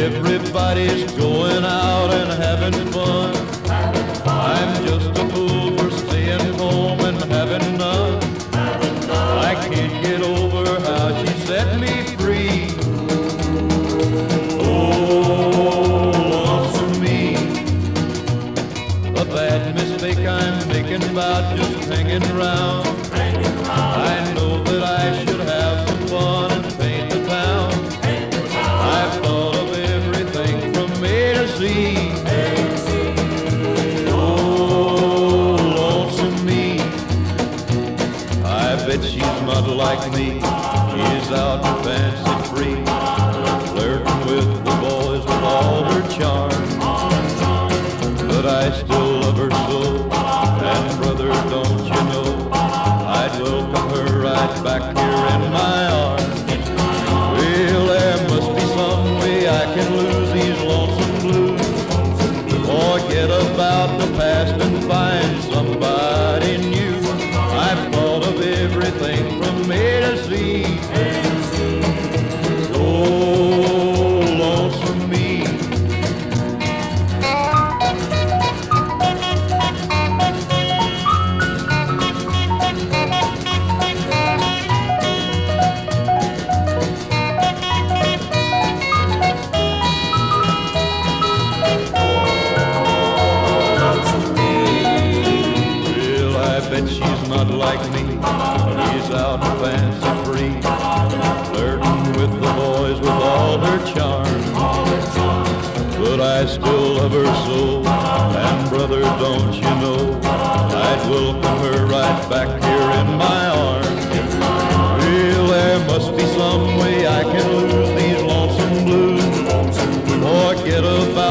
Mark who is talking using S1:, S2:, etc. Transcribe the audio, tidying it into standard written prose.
S1: Everybody's going out and having fun. I'm just a fool for staying home and having none. I can't get over how she set me free. Oh, lonesome me. A bad mistake I'm making about just hanging around. I know that I should have some fun and paint the town. I've thought of everything from A to Z. Oh, lonesome me. I bet she's not like me. She's out and fancy free, flirting with the boys with all her charm. But I still love her so, and brother, don't you know, I'd welcome her right back here in my arms. Well, there must be some way I can lose these lonesome blues, forget about the past and find somebody new. I've thought of everything from A to Z. Oh, lonesome me. Bet she's not like me. She's out and fancy free, flirting with the boys with all her charm. But I still love her so, and brother, don't you know, I'd welcome her right back here in my arms. Well, there must be some way I can lose these lonesome blues, forget about